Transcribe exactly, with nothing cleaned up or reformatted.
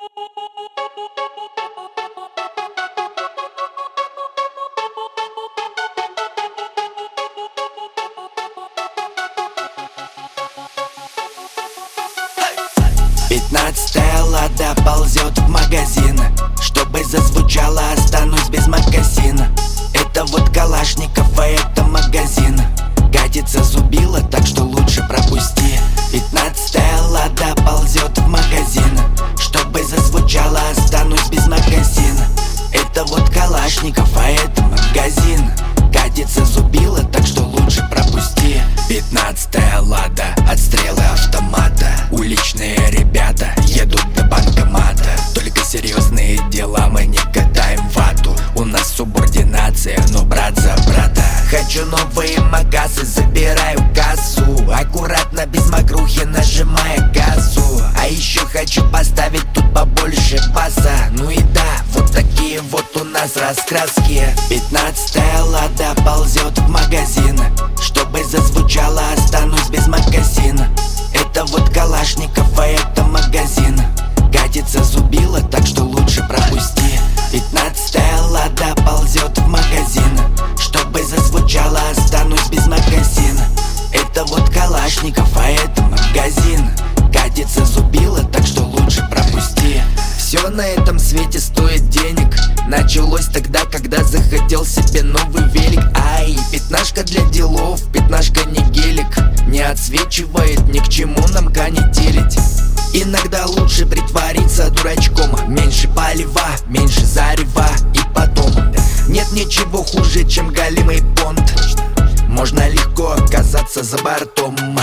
Пятнадцатая лада ползет в магазин, чтобы зазвучало, останусь без магазина. Это вот Калашников, а это магазин. Катится зубило, так что лучше пропусти. Пятнадцатая лада ползет в магазин, чтобы зазвучало, останусь без магазина. Это вот Калашников, а это магазин. Катится зубило, так что лучше пропусти. Пятнадцатая лада, отстрелы автомата. Уличные ребята едут до банкомата. Только серьезные дела, мы не катаем вату. У нас субординация, но брат за брата. Хочу новые магасы, забираю кассу. Аккуратно, без мокрухи, нажимая газу. А еще хочу поставить тут побольше баса. Ну и да, вот такие вот у нас раскраски. Пятнадцатая лада ползет в магазин, чтобы зазвучало, останусь без магазина. Это вот Калашников, а это магазин. Катится зубило, так что лучше пропусти. Пятнадцатая лада ползет в магазин, чтобы зазвучало, останусь без магазина. Это вот Калашников, а это магазин. Катится зубило, так что лучше пропусти. Все на этом свете стоит денег. Началось тогда, когда захотел себе новый велик. Ай, пятнашка для делов, пятнашка не гелик. Не отсвечивает, ни к чему нам канителить. Иногда лучше притвориться дурачком. Меньше полива, меньше зарева. И потом нет ничего хуже, чем голимый понт. Можно легко оказаться за бортом.